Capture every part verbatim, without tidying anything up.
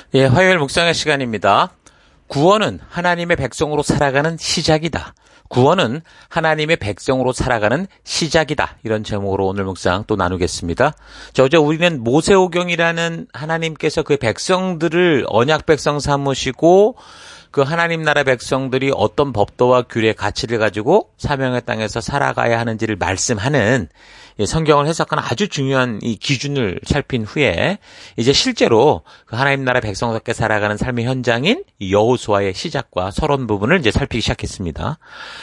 예, 화요일 묵상의 시간입니다. 구원은 하나님의 백성으로 살아가는 시작이다. 구원은 하나님의 백성으로 살아가는 시작이다. 이런 제목으로 오늘 묵상 또 나누겠습니다. 자, 어제 우리는 모세오경이라는 하나님께서 그 백성들을 언약 백성 삼으시고 그 하나님 나라 백성들이 어떤 법도와 규례, 가치를 가지고 사명의 땅에서 살아가야 하는지를 말씀하는 성경을 해석하는 아주 중요한 이 기준을 살핀 후에 이제 실제로 그 하나님 나라 백성답게 살아가는 삶의 현장인 여호수아의 시작과 서론 부분을 이제 살피기 시작했습니다.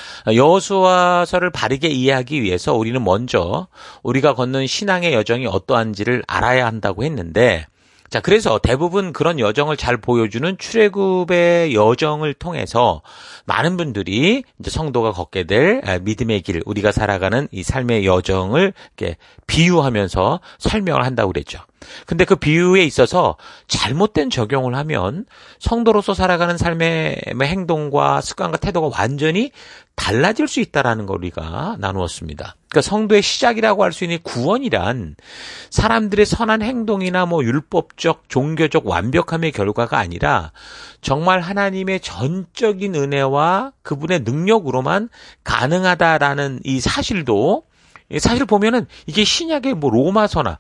여호수아서를 바르게 이해하기 위해서 우리는 먼저 우리가 걷는 신앙의 여정이 어떠한지를 알아야 한다고 했는데, 자, 그래서 대부분 그런 여정을 잘 보여주는 출애굽의 여정을 통해서 많은 분들이 이제 성도가 걷게 될 믿음의 길, 우리가 살아가는 이 삶의 여정을 이렇게 비유하면서 설명을 한다고 그랬죠. 근데 그 비유에 있어서 잘못된 적용을 하면 성도로서 살아가는 삶의 행동과 습관과 태도가 완전히 달라질 수 있다라는 걸 우리가 나누었습니다. 그러니까 성도의 시작이라고 할 수 있는 구원이란 사람들의 선한 행동이나 뭐 율법적, 종교적 완벽함의 결과가 아니라 정말 하나님의 전적인 은혜와 그분의 능력으로만 가능하다라는 이 사실도, 사실 보면은 이게 신약의 뭐 로마서나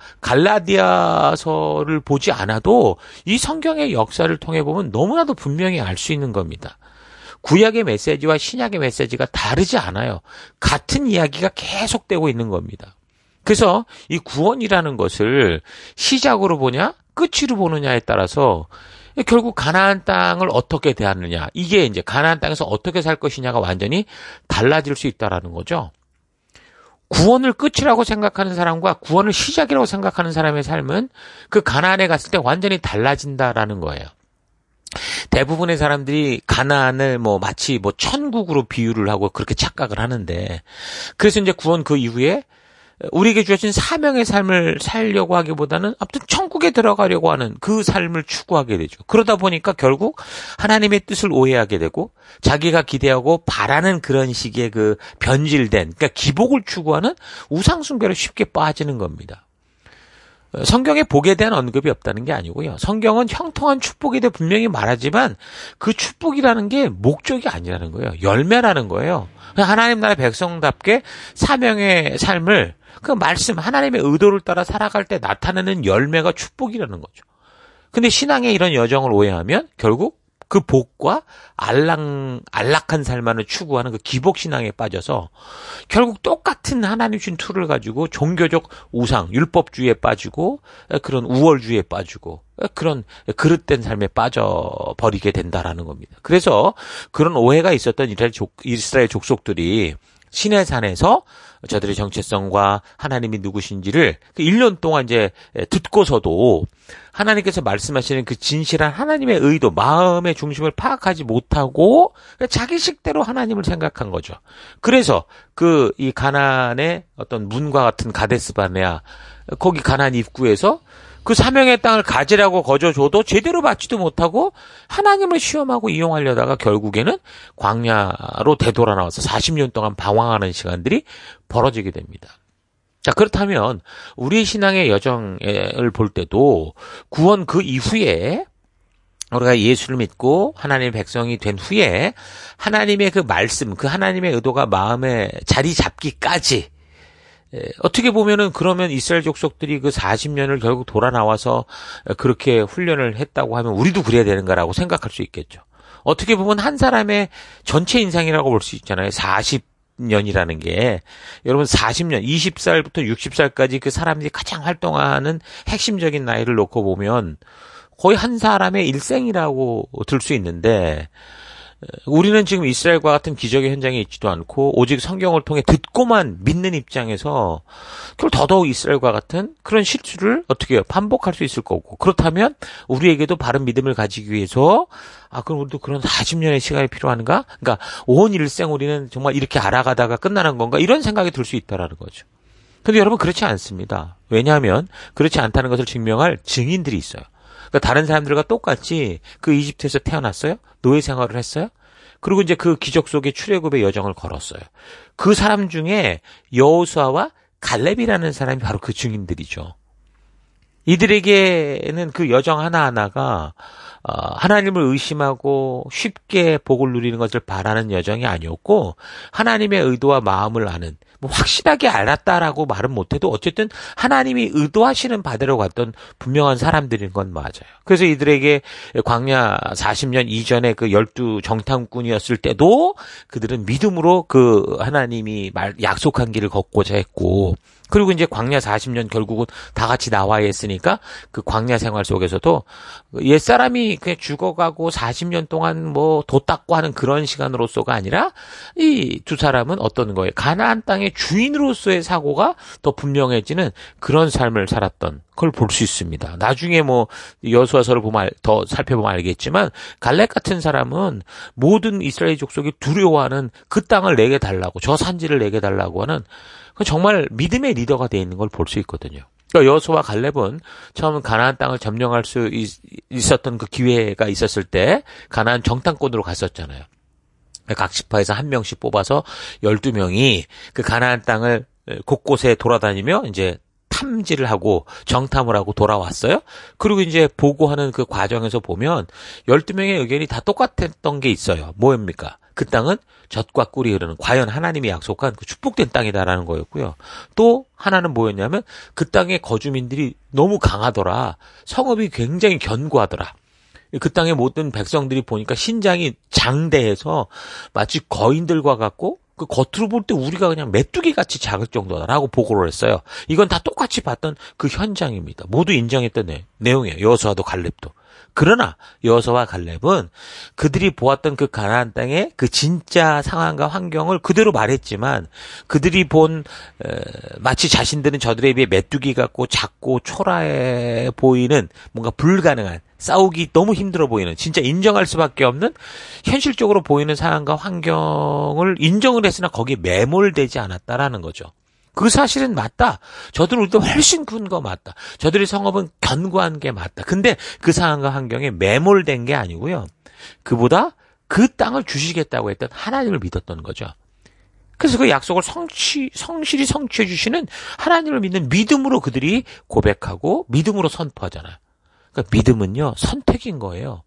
갈라디아서를 보지 않아도 이 성경의 역사를 통해 보면 너무나도 분명히 알 수 있는 겁니다. 구약의 메시지와 신약의 메시지가 다르지 않아요. 같은 이야기가 계속되고 있는 겁니다. 그래서 이 구원이라는 것을 시작으로 보냐, 끝으로 보느냐에 따라서 결국 가나안 땅을 어떻게 대하느냐, 이게 이제 가나안 땅에서 어떻게 살 것이냐가 완전히 달라질 수 있다라는 거죠. 구원을 끝이라고 생각하는 사람과 구원을 시작이라고 생각하는 사람의 삶은 그 가나안에 갔을 때 완전히 달라진다라는 거예요. 대부분의 사람들이 가나안을 뭐 마치 뭐 천국으로 비유를 하고 그렇게 착각을 하는데, 그래서 이제 구원 그 이후에 우리에게 주어진 사명의 삶을 살려고 하기보다는 아무튼 천국에 들어가려고 하는 그 삶을 추구하게 되죠. 그러다 보니까 결국 하나님의 뜻을 오해하게 되고 자기가 기대하고 바라는 그런 식의 그 변질된, 그러니까 기복을 추구하는 우상숭배로 쉽게 빠지는 겁니다. 성경에 복에 대한 언급이 없다는 게 아니고요. 성경은 형통한 축복에 대해 분명히 말하지만 그 축복이라는 게 목적이 아니라는 거예요. 열매라는 거예요. 하나님 나라의 백성답게 사명의 삶을, 그 말씀, 하나님의 의도를 따라 살아갈 때 나타나는 열매가 축복이라는 거죠. 근데 신앙의 이런 여정을 오해하면 결국 그 복과 안락, 안락한 삶만을 추구하는 그 기복신앙에 빠져서 결국 똑같은 하나님 준 툴을 가지고 종교적 우상, 율법주의에 빠지고 그런 우월주의에 빠지고 그런 그릇된 삶에 빠져버리게 된다라는 겁니다. 그래서 그런 오해가 있었던 이스라엘, 족, 이스라엘 족속들이 시내산에서 저들의 정체성과 하나님이 누구신지를 일 년 동안 이제 듣고서도 하나님께서 말씀하시는 그 진실한 하나님의 의도, 마음의 중심을 파악하지 못하고 자기 식대로 하나님을 생각한 거죠. 그래서 그 이 가나안의 어떤 문과 같은 가데스 바네아, 거기 가나안 입구에서 그 사명의 땅을 가지라고 거저줘도 제대로 받지도 못하고 하나님을 시험하고 이용하려다가 결국에는 광야로 되돌아 나와서 사십 년 동안 방황하는 시간들이 벌어지게 됩니다. 자, 그렇다면 우리 신앙의 여정을 볼 때도 구원 그 이후에 우리가 예수를 믿고 하나님의 백성이 된 후에 하나님의 그 말씀, 그 하나님의 의도가 마음에 자리 잡기까지, 어떻게 보면은 그러면 이스라엘 족속들이 그 사십 년을 결국 돌아 나와서 그렇게 훈련을 했다고 하면 우리도 그래야 되는가라고 생각할 수 있겠죠. 어떻게 보면 한 사람의 전체 인생이라고 볼 수 있잖아요. 사십 년이라는 게, 여러분 사십 년, 이십 살부터 육십 살까지 그 사람들이 가장 활동하는 핵심적인 나이를 놓고 보면 거의 한 사람의 일생이라고 들 수 있는데, 우리는 지금 이스라엘과 같은 기적의 현장에 있지도 않고 오직 성경을 통해 듣고만 믿는 입장에서 그걸 더더욱 이스라엘과 같은 그런 실수를 어떻게 해요? 반복할 수 있을 거고, 그렇다면 우리에게도 바른 믿음을 가지기 위해서 아 그럼 우리도 그런 사십 년의 시간이 필요한가? 그러니까 온 일생 우리는 정말 이렇게 알아가다가 끝나는 건가? 이런 생각이 들 수 있다라는 거죠. 근데 여러분 그렇지 않습니다. 왜냐하면 그렇지 않다는 것을 증명할 증인들이 있어요. 그러니까 다른 사람들과 똑같이 그 이집트에서 태어났어요. 노예 생활을 했어요. 그리고 이제 그 기적 속에 출애굽의 여정을 걸었어요. 그 사람 중에 여호수아와 갈렙이라는 사람이 바로 그 증인들이죠. 이들에게는 그 여정 하나하나가 어, 하나님을 의심하고 쉽게 복을 누리는 것을 바라는 여정이 아니었고 하나님의 의도와 마음을 아는 뭐 확실하게 알았다라고 말은 못해도 어쨌든 하나님이 의도하시는 바대로 갔던 분명한 사람들인 건 맞아요. 그래서 이들에게 광야 사십 년 이전에 그 열두 정탐꾼이었을 때도 그들은 믿음으로 그 하나님이 말, 약속한 길을 걷고자 했고 그리고 이제 광야 사십 년 결국은 다 같이 나와야 했으니까 그 광야 생활 속에서도 옛사람이 그냥 죽어가고 사십 년 동안 뭐 도 닦고 하는 그런 시간으로서가 아니라 이 두 사람은 어떤 거예요? 가나안 땅의 주인으로서의 사고가 더 분명해지는 그런 삶을 살았던 걸 볼 수 있습니다. 나중에 뭐 여호수아서를 보면 더 살펴보면 알겠지만 갈렙 같은 사람은 모든 이스라엘 족속이 두려워하는 그 땅을 내게 달라고 저 산지를 내게 달라고 하는 정말 믿음의 리더가 되어 있는 걸 볼 수 있거든요. 그러니까 여호수아와 갈렙은 처음 가나안 땅을 점령할 수 있, 있었던 그 기회가 있었을 때 가나안 정탐꾼으로 갔었잖아요. 각 지파에서 한 명씩 뽑아서 열두 명이 그 가나안 땅을 곳곳에 돌아다니며 이제 탐지를 하고 정탐을 하고 돌아왔어요. 그리고 이제 보고하는 그 과정에서 보면 열두 명의 의견이 다 똑같았던 게 있어요. 뭐입니까? 그 땅은 젖과 꿀이 흐르는 과연 하나님이 약속한 그 축복된 땅이다라는 거였고요. 또 하나는 뭐였냐면 그 땅의 거주민들이 너무 강하더라. 성읍이 굉장히 견고하더라. 그 땅의 모든 백성들이 보니까 신장이 장대해서 마치 거인들과 같고 그 겉으로 볼 때 우리가 그냥 메뚜기 같이 작을 정도다라고 보고를 했어요. 이건 다 똑같이 봤던 그 현장입니다. 모두 인정했던 내, 내용이에요. 여호수아도 갈렙도. 그러나 여호수아와 갈렙은 그들이 보았던 그 가나안 땅의 그 진짜 상황과 환경을 그대로 말했지만 그들이 본 에, 마치 자신들은 저들에 비해 메뚜기 같고 작고 초라해 보이는 뭔가 불가능한 싸우기 너무 힘들어 보이는 진짜 인정할 수밖에 없는 현실적으로 보이는 상황과 환경을 인정을 했으나 거기에 매몰되지 않았다라는 거죠. 그 사실은 맞다. 저들은 우리도 훨씬 큰 거 맞다. 저들의 성업은 견고한 게 맞다. 근데 그 상황과 환경에 매몰된 게 아니고요. 그보다 그 땅을 주시겠다고 했던 하나님을 믿었던 거죠. 그래서 그 약속을 성취, 성실히 성취해 주시는 하나님을 믿는 믿음으로 그들이 고백하고 믿음으로 선포하잖아요. 그러니까 믿음은요, 선택인 거예요.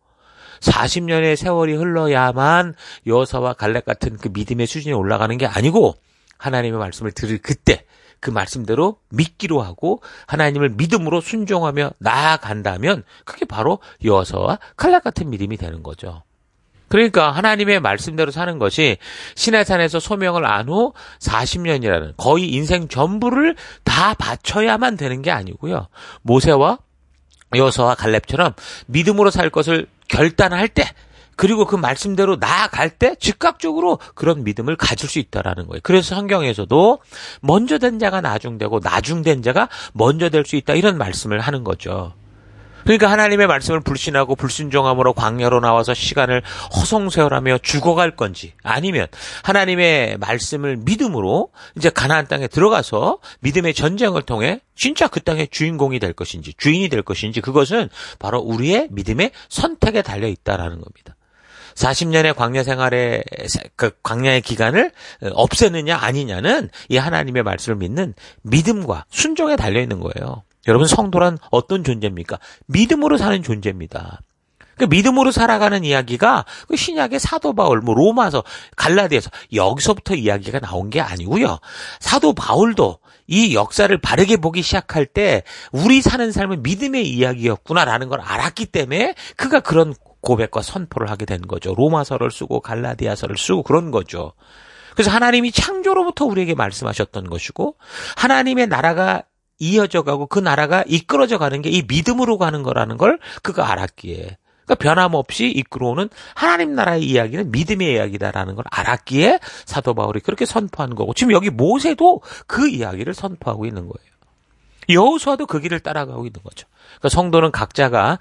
사십 년의 세월이 흘러야만 여호수아와 갈렙 같은 그 믿음의 수준이 올라가는 게 아니고 하나님의 말씀을 들을 그때 그 말씀대로 믿기로 하고 하나님을 믿음으로 순종하며 나아간다면 그게 바로 여호수아와 갈렙 같은 믿음이 되는 거죠. 그러니까 하나님의 말씀대로 사는 것이 시내산에서 소명을 안 후 사십 년이라는 거의 인생 전부를 다 바쳐야만 되는 게 아니고요. 모세와 여호수아와 갈렙처럼 믿음으로 살 것을 결단할 때 그리고 그 말씀대로 나아갈 때 즉각적으로 그런 믿음을 가질 수 있다라는 거예요. 그래서 성경에서도 먼저 된 자가 나중되고 나중된 자가 먼저 될 수 있다 이런 말씀을 하는 거죠. 그러니까 하나님의 말씀을 불신하고 불순종함으로 광야로 나와서 시간을 허송세월하며 죽어갈 건지 아니면 하나님의 말씀을 믿음으로 이제 가나안 땅에 들어가서 믿음의 전쟁을 통해 진짜 그 땅의 주인공이 될 것인지 주인이 될 것인지 그것은 바로 우리의 믿음의 선택에 달려 있다라는 겁니다. 사십 년의 광야 생활의 그 광야의 기간을 없애느냐 아니냐는 이 하나님의 말씀을 믿는 믿음과 순종에 달려 있는 거예요. 여러분 성도란 어떤 존재입니까? 믿음으로 사는 존재입니다. 그 믿음으로 살아가는 이야기가 그 신약의 사도 바울, 뭐 로마서, 갈라디아서 여기서부터 이야기가 나온 게 아니고요. 사도 바울도 이 역사를 바르게 보기 시작할 때 우리 사는 삶은 믿음의 이야기였구나라는 걸 알았기 때문에 그가 그런 고백과 선포를 하게 된 거죠. 로마서를 쓰고 갈라디아서를 쓰고 그런 거죠. 그래서 하나님이 창조로부터 우리에게 말씀하셨던 것이고 하나님의 나라가 이어져 가고 그 나라가 이끌어져 가는 게 이 믿음으로 가는 거라는 걸 그가 알았기에 그러니까 변함없이 이끌어오는 하나님 나라의 이야기는 믿음의 이야기다라는 걸 알았기에 사도 바울이 그렇게 선포한 거고 지금 여기 모세도 그 이야기를 선포하고 있는 거예요. 여호수아도 그 길을 따라가고 있는 거죠. 그러니까 성도는 각자가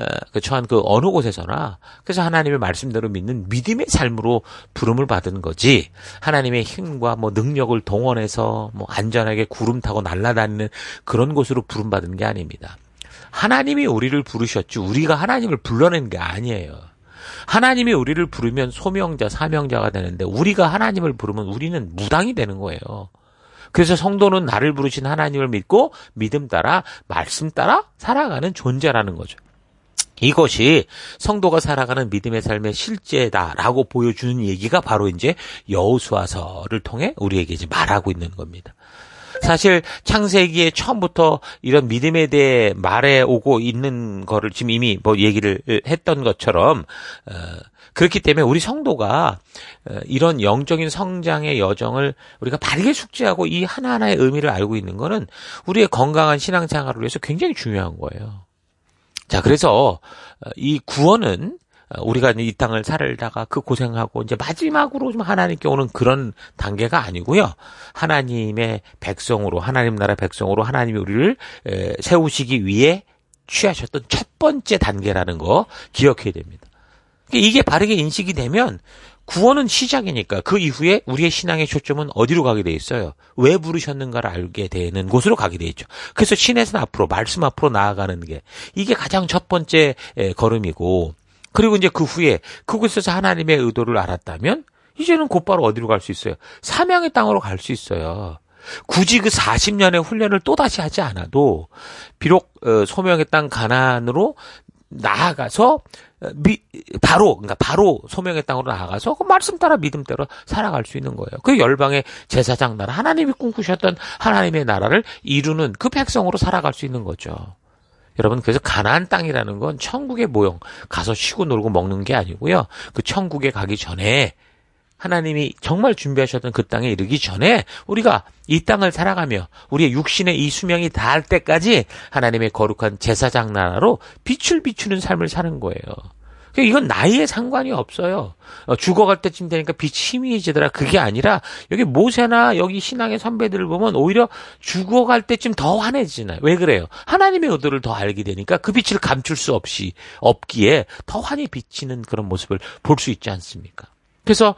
처한 그 어느 곳에서나 그래서 하나님의 말씀대로 믿는 믿음의 삶으로 부름을 받은 거지 하나님의 힘과 뭐 능력을 동원해서 뭐 안전하게 구름 타고 날아다니는 그런 곳으로 부름 받은 게 아닙니다. 하나님이 우리를 부르셨지 우리가 하나님을 불러낸 게 아니에요. 하나님이 우리를 부르면 소명자, 사명자가 되는데 우리가 하나님을 부르면 우리는 무당이 되는 거예요. 그래서 성도는 나를 부르신 하나님을 믿고 믿음 따라 말씀 따라 살아가는 존재라는 거죠. 이것이 성도가 살아가는 믿음의 삶의 실제다라고 보여주는 얘기가 바로 이제 여호수아서를 통해 우리에게 이제 말하고 있는 겁니다. 사실 창세기에 처음부터 이런 믿음에 대해 말해 오고 있는 거를 지금 이미 뭐 얘기를 했던 것처럼 어, 그렇기 때문에 우리 성도가 이런 영적인 성장의 여정을 우리가 바르게 숙지하고 이 하나하나의 의미를 알고 있는 거는 우리의 건강한 신앙생활을 위해서 굉장히 중요한 거예요. 자, 그래서 이 구원은 우리가 이 땅을 살다가 그 고생하고 이제 마지막으로 좀 하나님께 오는 그런 단계가 아니고요. 하나님의 백성으로, 하나님 나라 백성으로 하나님이 우리를 세우시기 위해 취하셨던 첫 번째 단계라는 거 기억해야 됩니다. 이게 바르게 인식이 되면 구원은 시작이니까 그 이후에 우리의 신앙의 초점은 어디로 가게 돼 있어요? 왜 부르셨는가를 알게 되는 곳으로 가게 돼 있죠. 그래서 신에서 앞으로, 말씀 앞으로 나아가는 게 이게 가장 첫 번째 걸음이고, 그리고 이제 그 후에 그곳에서 하나님의 의도를 알았다면 이제는 곧바로 어디로 갈 수 있어요? 사명의 땅으로 갈 수 있어요. 굳이 그 사십 년의 훈련을 또다시 하지 않아도 비록 소명의 땅 가나안으로 나아가서 미, 바로 그러니까 바로 소명의 땅으로 나아가서 그 말씀 따라 믿음대로 살아갈 수 있는 거예요. 그 열방의 제사장 나라, 하나님이 꿈꾸셨던 하나님의 나라를 이루는 그 백성으로 살아갈 수 있는 거죠. 여러분, 그래서 가나안 땅이라는 건 천국의 모형, 가서 쉬고 놀고 먹는 게 아니고요. 그 천국에 가기 전에 하나님이 정말 준비하셨던 그 땅에 이르기 전에 우리가 이 땅을 살아가며 우리의 육신의 이 수명이 닿을 때까지 하나님의 거룩한 제사장 나라로 빛을 비추는 삶을 사는 거예요. 이건 나이에 상관이 없어요. 죽어갈 때쯤 되니까 빛이 희미해지더라. 그게 아니라 여기 모세나 여기 신앙의 선배들을 보면 오히려 죽어갈 때쯤 더 환해지잖아요. 왜 그래요? 하나님의 의도를 더 알게 되니까 그 빛을 감출 수 없이 없기에 더 환히 비치는 그런 모습을 볼 수 있지 않습니까? 그래서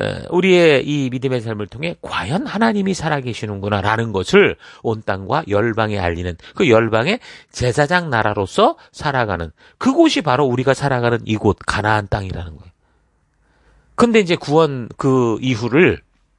우리의 이 믿음의 삶을 통해 과연 하나님이 살아계시는구나라는 것을 온 땅과 열방에 알리는 그 열방의 제사장 나라로서 살아가는 그곳이 바로 우리가 살아가는 이곳 가나안 땅이라는 거예요. 근데 이제 구원 그 이후를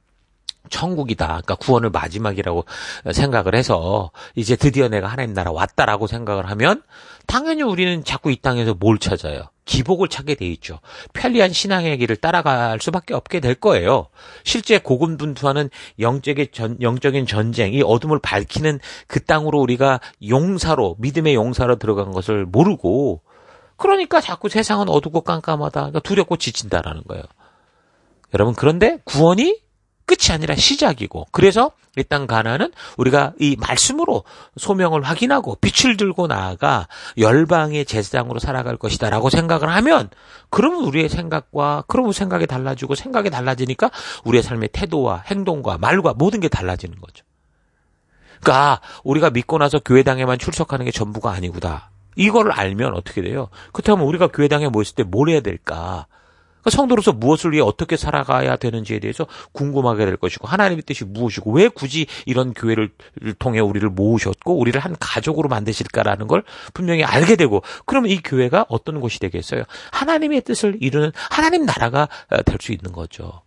천국이다. 그러니까 구원을 마지막이라고 생각을 해서 이제 드디어 내가 하나님 나라 왔다라고 생각을 하면 당연히 우리는 자꾸 이 땅에서 뭘 찾아요? 기복을 찾게 돼 있죠. 편리한 신앙의 길을 따라갈 수밖에 없게 될 거예요. 실제 고군분투하는 영적인, 전, 영적인 전쟁, 이 어둠을 밝히는 그 땅으로 우리가 용사로, 믿음의 용사로 들어간 것을 모르고 그러니까 자꾸 세상은 어둡고 깜깜하다. 그러니까 두렵고 지친다라는 거예요. 여러분, 그런데 구원이 끝이 아니라 시작이고, 그래서 이 땅 가나안은 우리가 이 말씀으로 소명을 확인하고 빛을 들고 나아가 열방의 제사장으로 살아갈 것이다라고 생각을 하면, 그러면 우리의 생각과 그러면 생각이 달라지고, 생각이 달라지니까 우리의 삶의 태도와 행동과 말과 모든 게 달라지는 거죠. 그러니까 우리가 믿고 나서 교회당에만 출석하는 게 전부가 아니구나. 이거를 알면 어떻게 돼요? 그렇다면 우리가 교회당에 모였을 때 뭘 해야 될까? 성도로서 무엇을 위해 어떻게 살아가야 되는지에 대해서 궁금하게 될 것이고, 하나님의 뜻이 무엇이고 왜 굳이 이런 교회를 통해 우리를 모으셨고 우리를 한 가족으로 만드실까라는 걸 분명히 알게 되고, 그러면 이 교회가 어떤 곳이 되겠어요? 하나님의 뜻을 이루는 하나님 나라가 될 수 있는 거죠.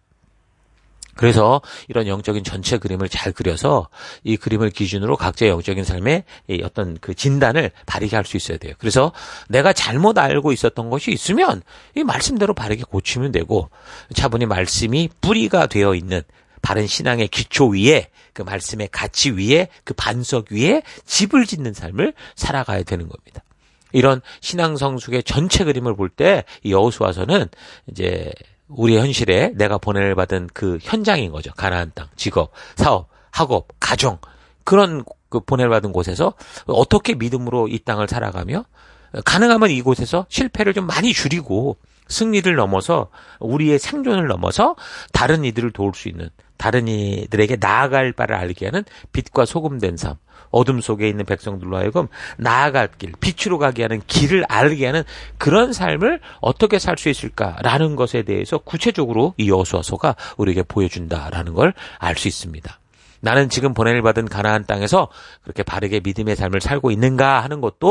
그래서 이런 영적인 전체 그림을 잘 그려서 이 그림을 기준으로 각자의 영적인 삶의 어떤 그 진단을 바르게 할 수 있어야 돼요. 그래서 내가 잘못 알고 있었던 것이 있으면 이 말씀대로 바르게 고치면 되고, 차분히 말씀이 뿌리가 되어 있는 바른 신앙의 기초 위에, 그 말씀의 가치 위에, 그 반석 위에 집을 짓는 삶을 살아가야 되는 겁니다. 이런 신앙 성숙의 전체 그림을 볼 때 이 여호수아서는 이제 우리 현실에 내가 보냄을 받은 그 현장인 거죠. 가나안 땅, 직업, 사업, 학업, 가정, 그런 그 보냄을 받은 곳에서 어떻게 믿음으로 이 땅을 살아가며 가능하면 이곳에서 실패를 좀 많이 줄이고 승리를 넘어서 우리의 생존을 넘어서 다른 이들을 도울 수 있는, 다른 이들에게 나아갈 바를 알게 하는 빛과 소금 된 삶, 어둠 속에 있는 백성들로 하여금 나아갈 길, 빛으로 가게 하는 길을 알게 하는 그런 삶을 어떻게 살 수 있을까라는 것에 대해서 구체적으로 이 여호수아서가 우리에게 보여준다라는 걸 알 수 있습니다. 나는 지금 보냄을 받은 가나안 땅에서 그렇게 바르게 믿음의 삶을 살고 있는가 하는 것도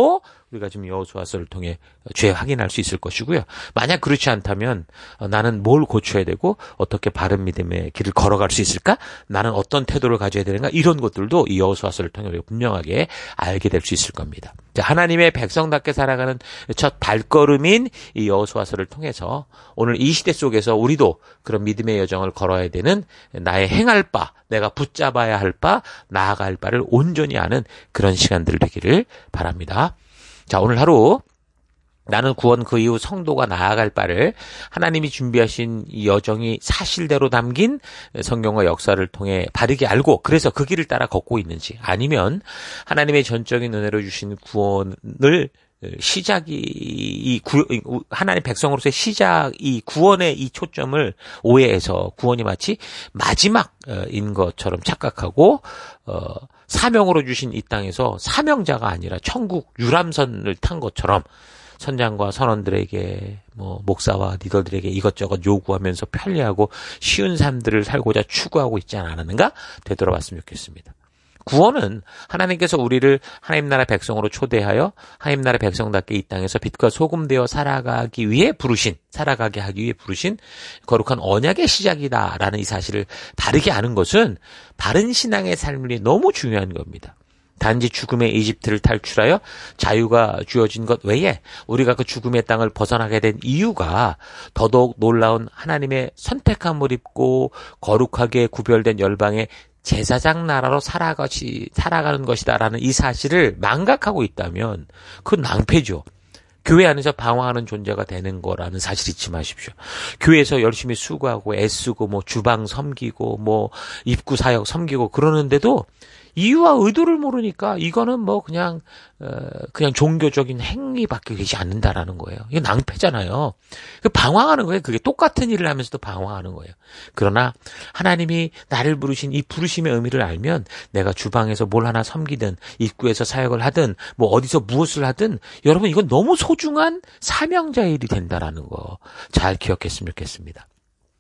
우리가 지금 여호수아서를 통해 죄 확인할 수 있을 것이고요. 만약 그렇지 않다면 나는 뭘 고쳐야 되고 어떻게 바른 믿음의 길을 걸어갈 수 있을까? 나는 어떤 태도를 가져야 되는가? 이런 것들도 이 여호수아서를 통해 우리가 분명하게 알게 될 수 있을 겁니다. 하나님의 백성답게 살아가는 첫 발걸음인 이 여호수아서를 통해서 오늘 이 시대 속에서 우리도 그런 믿음의 여정을 걸어야 되는 나의 행할 바, 내가 붙잡아야 할 바, 나아갈 바를 온전히 아는 그런 시간들 되기를 바랍니다. 자, 오늘 하루 나는 구원 그 이후 성도가 나아갈 바를 하나님이 준비하신 이 여정이 사실대로 담긴 성경과 역사를 통해 바르게 알고 그래서 그 길을 따라 걷고 있는지 아니면 하나님의 전적인 은혜로 주신 구원을 시작이 이 구, 하나님 백성으로서의 시작 이 구원의 이 초점을 오해해서 구원이 마치 마지막인 것처럼 착각하고 어, 사명으로 주신 이 땅에서 사명자가 아니라 천국 유람선을 탄 것처럼 선장과 선원들에게 뭐 목사와 리더들에게 이것저것 요구하면서 편리하고 쉬운 삶들을 살고자 추구하고 있지 않았는가 되돌아봤으면 좋겠습니다. 구원은 하나님께서 우리를 하나님 나라 백성으로 초대하여 하나님 나라 백성답게 이 땅에서 빛과 소금 되어 살아가기 위해 부르신, 살아가게 하기 위해 부르신 거룩한 언약의 시작이다라는 이 사실을 다르게 아는 것은 바른 신앙의 삶이 너무 중요한 겁니다. 단지 죽음의 이집트를 탈출하여 자유가 주어진 것 외에 우리가 그 죽음의 땅을 벗어나게 된 이유가 더더욱 놀라운 하나님의 선택함을 입고 거룩하게 구별된 열방의 제사장 나라로 살아가시, 살아가는 것이다라는 이 사실을 망각하고 있다면 그건 낭패죠. 교회 안에서 방황하는 존재가 되는 거라는 사실 잊지 마십시오. 교회에서 열심히 수고하고 애쓰고 뭐 주방 섬기고 뭐 입구 사역 섬기고 그러는데도 이유와 의도를 모르니까 이거는 뭐 그냥 어, 그냥 종교적인 행위밖에 되지 않는다라는 거예요. 이게 낭패잖아요. 방황하는 거예요. 그게 똑같은 일을 하면서도 방황하는 거예요. 그러나 하나님이 나를 부르신 이 부르심의 의미를 알면 내가 주방에서 뭘 하나 섬기든 입구에서 사역을 하든 뭐 어디서 무엇을 하든 여러분 이건 너무 소중한 사명자의 일이 된다라는 거 잘 기억했으면 좋겠습니다.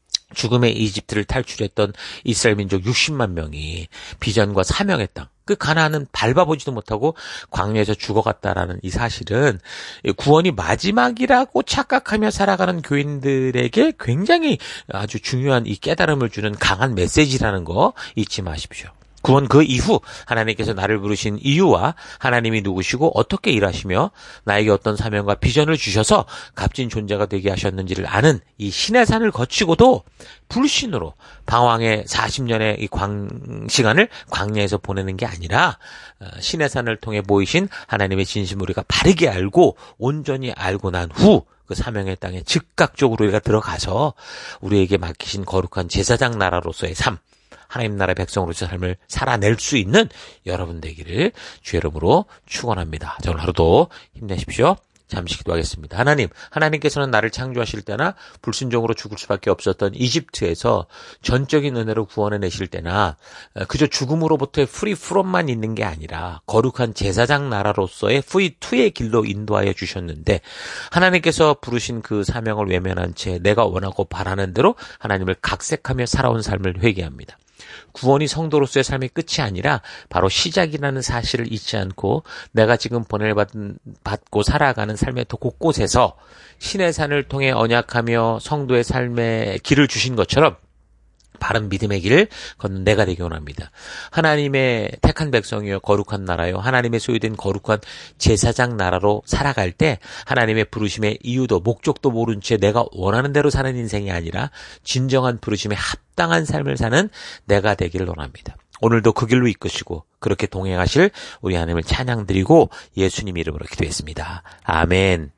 죽음의 이집트를 탈출했던 이스라엘 민족 육십만 명이 비전과 사명의 땅, 그 가나안은 밟아보지도 못하고 광야에서 죽어갔다라는 이 사실은 구원이 마지막이라고 착각하며 살아가는 교인들에게 굉장히 아주 중요한 이 깨달음을 주는 강한 메시지라는 거 잊지 마십시오. 구원 그 이후 하나님께서 나를 부르신 이유와 하나님이 누구시고 어떻게 일하시며 나에게 어떤 사명과 비전을 주셔서 값진 존재가 되게 하셨는지를 아는 이 신의 산을 거치고도 불신으로 방황의 사십 년의 이 광, 시간을 광야에서 보내는 게 아니라 신의 산을 통해 보이신 하나님의 진심을 우리가 바르게 알고 온전히 알고 난 후 그 사명의 땅에 즉각적으로 우리가 들어가서 우리에게 맡기신 거룩한 제사장 나라로서의 삶, 하나님 나라의 백성으로서 삶을 살아낼 수 있는 여러분 되기를 주의 이름으로 축원합니다. 자, 오늘 하루도 힘내십시오. 잠시 기도하겠습니다. 하나님, 하나님께서는 나를 창조하실 때나 불순종으로 죽을 수밖에 없었던 이집트에서 전적인 은혜로 구원해내실 때나 그저 죽음으로부터의 프리 프롬만 있는 게 아니라 거룩한 제사장 나라로서의 프리 투의 길로 인도하여 주셨는데 하나님께서 부르신 그 사명을 외면한 채 내가 원하고 바라는 대로 하나님을 각색하며 살아온 삶을 회개합니다. 구원이 성도로서의 삶의 끝이 아니라 바로 시작이라는 사실을 잊지 않고 내가 지금 보내받은, 받고 살아가는 삶의 더 곳곳에서 신의 산을 통해 언약하며 성도의 삶의 길을 주신 것처럼 바른 믿음의 길을 걷는 내가 되기 원합니다. 하나님의 택한 백성이요 거룩한 나라요 하나님의 소유된 거룩한 제사장 나라로 살아갈 때 하나님의 부르심의 이유도 목적도 모른 채 내가 원하는 대로 사는 인생이 아니라 진정한 부르심에 합당한 삶을 사는 내가 되기를 원합니다. 오늘도 그 길로 이끄시고 그렇게 동행하실 우리 하나님을 찬양드리고 예수님 이름으로 기도했습니다. 아멘.